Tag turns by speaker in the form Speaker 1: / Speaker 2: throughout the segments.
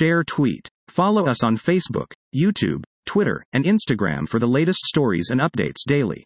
Speaker 1: Share tweet. Follow us on Facebook, YouTube, Twitter, and Instagram for the latest stories and updates daily.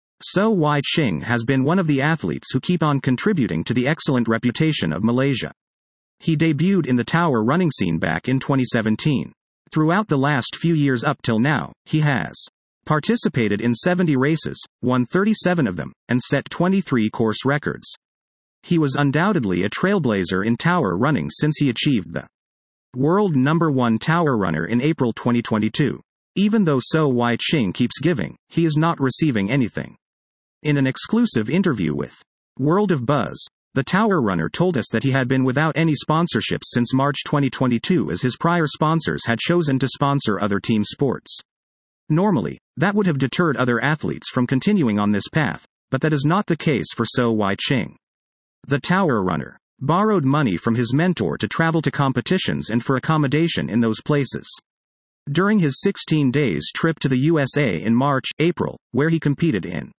Speaker 1: So Wai Ching has been one of the athletes who keep on contributing to the excellent reputation of Malaysia. He debuted in the tower running scene back in 2017. Throughout the last few years up till now, he has participated in 70 races, won 37 of them, and set 23 course records. He was undoubtedly a trailblazer in tower running since he achieved the world #1 tower runner in April 2022. Even though So Wai Ching keeps giving, he is not receiving anything. In an exclusive interview with World of Buzz, the tower runner told us that he had been without any sponsorships since March 2022 as his prior sponsors had chosen to sponsor other team sports. Normally, that would have deterred other athletes from continuing on this path, but that is not the case for So Wai Ching. The tower runner borrowed money from his mentor to travel to competitions and for accommodation in those places. During his 16 days trip to the USA in March-April, where he competed in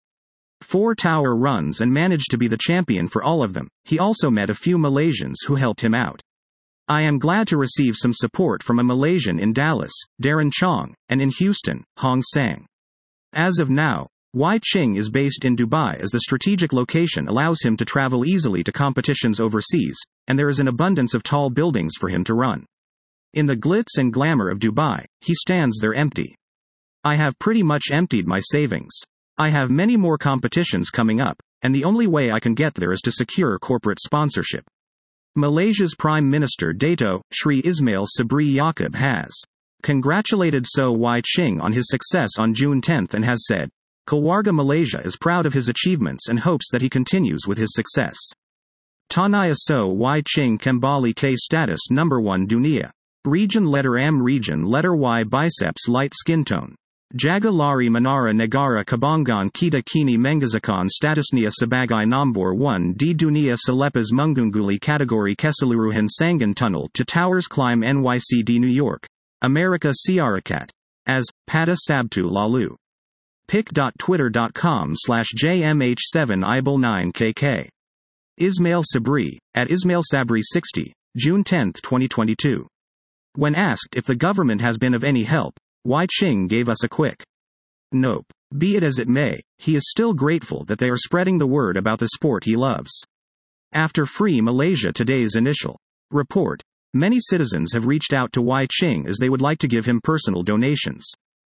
Speaker 1: 4 tower runs and managed to be the champion for all of them, he also met a few Malaysians who helped him out. I am glad to receive some support from a Malaysian in Dallas, Darren Chong, and in Houston, Hong Sang. As of now, Wai Ching is based in Dubai as the strategic location allows him to travel easily to competitions overseas, and there is an abundance of tall buildings for him to run. In the glitz and glamour of Dubai, he stands there empty. I have pretty much emptied my savings. I have many more competitions coming up, and the only way I can get there is to secure corporate sponsorship. Malaysia's Prime Minister Dato' Sri Ismail Sabri Yaakob has congratulated So Wai Ching on his success on June 10 and has said, Keluarga Malaysia is proud of his achievements and hopes that he continues with his success. Tanaya So Wai Ching kembali ke status #1 dunia. Region letter M region letter Y biceps light skin tone. Jaga lari menara negara kebanggaan kita kini menggunakan statusnya sebagai nombor 1 di dunia selepas mengungguli kategori keseluruhan Sanggan Tunnel to Towers Climb NYC New York, Amerika Syarikat. As, pada Sabtu lalu. pic.twitter.com/jmh7ibl9kk. Ismail Sabri, at Ismail Sabri 60, June 10, 2022. When asked if the government has been of any help, Wai Ching gave us a quick nope. Be it as it may, he is still grateful that they are spreading the word about the sport he loves. After Free Malaysia Today's initial report, many citizens have reached out to Wai Ching as they would like to give him personal donations.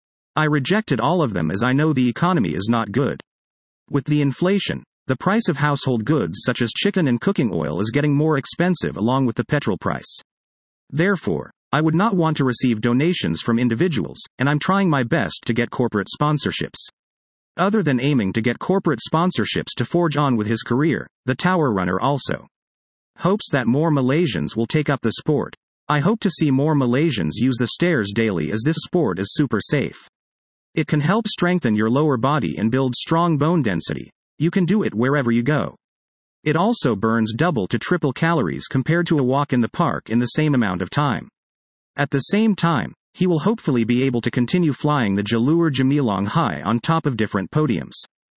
Speaker 1: I rejected all of them as I know the economy is not good. With the inflation, the price of household goods such as chicken and cooking oil is getting more expensive along with the petrol price. Therefore, I would not want to receive donations from individuals, and I'm trying my best to get corporate sponsorships. Other than aiming to get corporate sponsorships to forge on with his career, the tower runner also hopes that more Malaysians will take up the sport. I hope to see more Malaysians use the stairs daily as this sport is super safe. It can help strengthen your lower body and build strong bone density. You can do it wherever you go. It also burns double to triple calories compared to a walk in the park in the same amount of time. At the same time, he will hopefully be able to continue flying the Jalur Gemilang high on top of different podiums.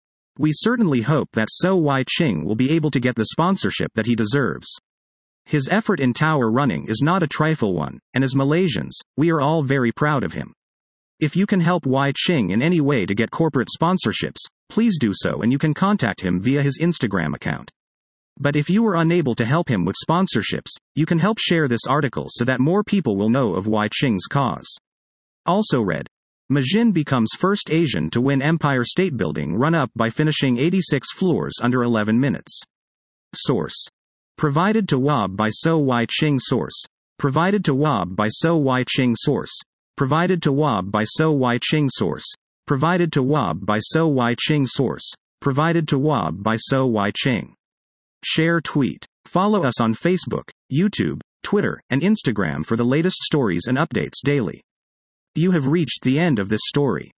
Speaker 1: We certainly hope that So Wai Ching will be able to get the sponsorship that he deserves. His effort in tower running is not a trifle one, and as Malaysians, we are all very proud of him. If you can help Wai Ching in any way to get corporate sponsorships, please do so, and you can contact him via his Instagram account. But if you are unable to help him with sponsorships, you can help share this article so that more people will know of Wai Ching's cause. Also read, Majin becomes first Asian to win Empire State Building run-up by finishing 86 floors under 11 minutes. Source. Provided to WAB by So Wai Ching. Source. Provided to WAB by So Wai Ching. Source. Provided to WAB by So Wai Ching. Source. Provided to WAB by So Wai Ching. Source. Provided to WAB by So Wai Ching. Share tweet. Follow us on Facebook, YouTube, Twitter, and Instagram for the latest stories and updates daily. You have reached the end of this story.